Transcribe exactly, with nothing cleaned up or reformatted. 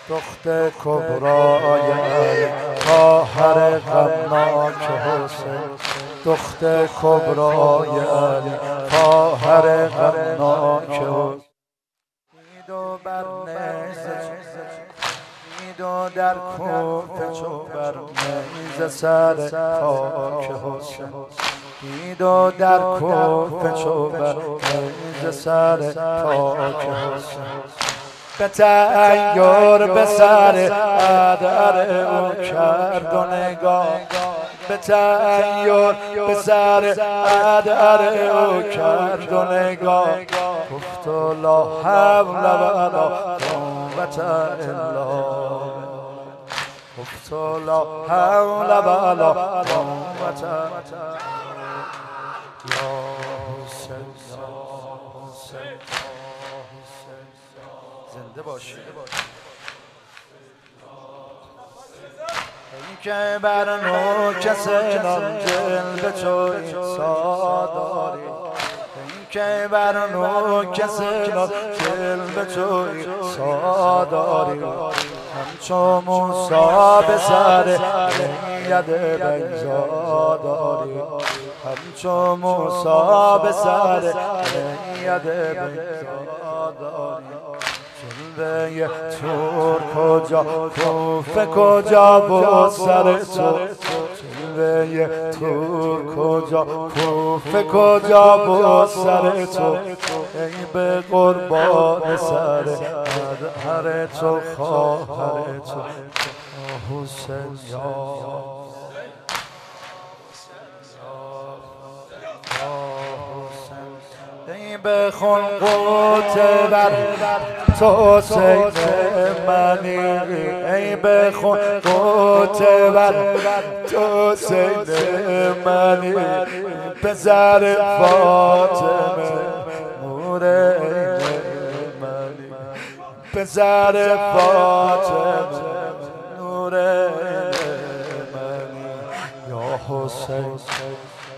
دختر کبرای علی خواهر غمناک حسین، دختر کبرای علی خواهر غمناک حسین. میدو بر نیزه میدو در کوفه چو بر نیزه سر خاک حسین، میدو در کوفه چو بر نیزه سر خاک حسین. به تحیر به سر عدر او کرد و نگاه، به تحیر به سر عدر او کرد و نگاه. گفت لا حول ولا قوة الا گفت لا حول ولا قوة یا حسین یا حسین. زنده باشی این که بر نوک سنان جلوه چوی ساداری، این که بر نوک سنان جلوه چوی ساداری. همچو موسا به سر ید بگزاداری، همچو موسا به سر ید بگزاداری. جلوه تور کجا کوفه کجا با سر تو، جلوه تور کجا کوفه کجا با سر تو. ای به قربان سر هر تو خواهر تو حسین یا ای بخون قوت بر تو حسین منی، ای بخون قوت بر تو حسین منی. پسر فاطمه نور عین منی، پسر فاطمه نور عین منی. یا حسین